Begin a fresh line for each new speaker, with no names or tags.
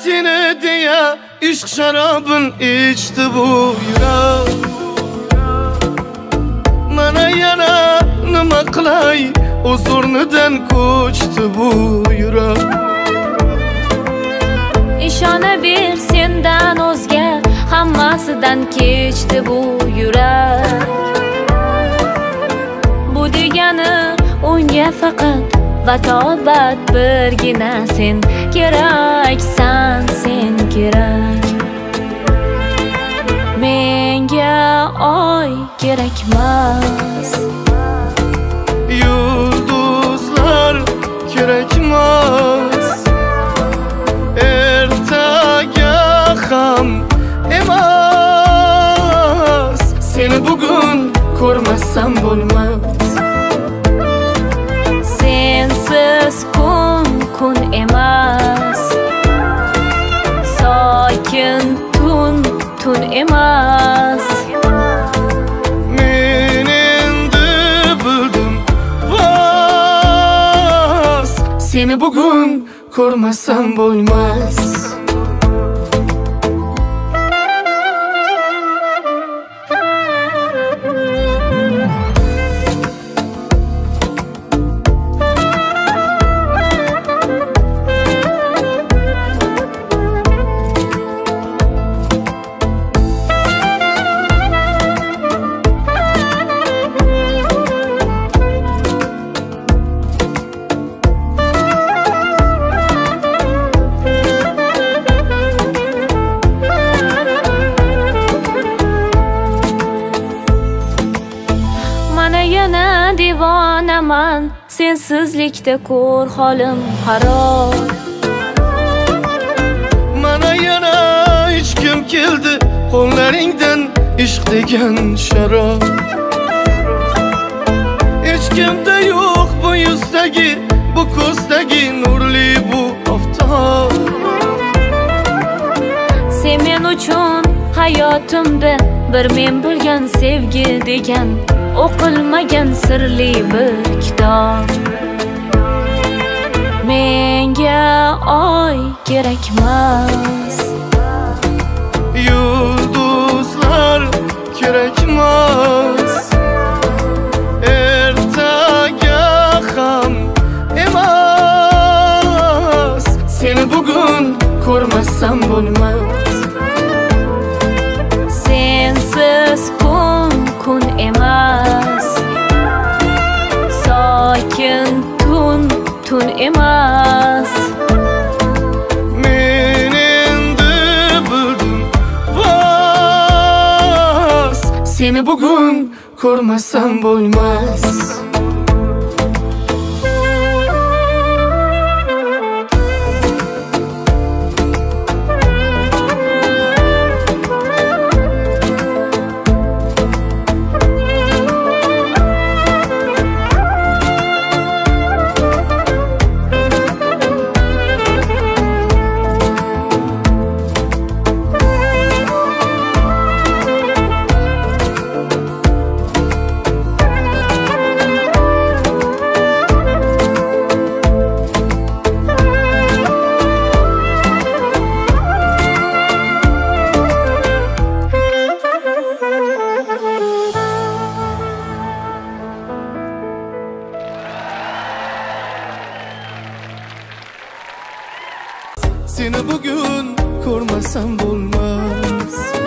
seni deya ishq sharobin ichdi bu yurak. Mana yana nima qilay, o'z o'rnidan ko'chdi bu yurak.
Ishonaver sendan o'zga hammasidan kechdi bu yurak. Bu degani unga faqat vatobat birgina sen keraksan, sen kerak. Menga oy kerakmas,
yulduzlar kerakmas, ertaga ham emas. Seni bugun ko'rmasam bo'lmas.
sensiz kun emas, sokin tun emas.
Men endi bildim bas, seni bugun ko'rmasam bo'lmas.
Yana divonaman, sensizlikda ko'r holim xarob.
Mana yana hech kim keldi qo'llaringdan ishq degan sharob. Hech kimda yo'q bu yuzdagi, bu ko'zdagi nurli bu oftob.
Sen men uchun hayotimda bir men bilgan sevgi degan o'qilmagan sirli bir kitob. Menga oy kerakmas,
yulduzlar kerakmas, ertaga ham emas. Seni bugun ko'rmasam bo'lmas.
sensiz kun emas, sokin tun emas.
Men endi bildim bas, seni bugun ko'rmasam bo'lmas. Seni bugün ko'rmasam bo'lmas.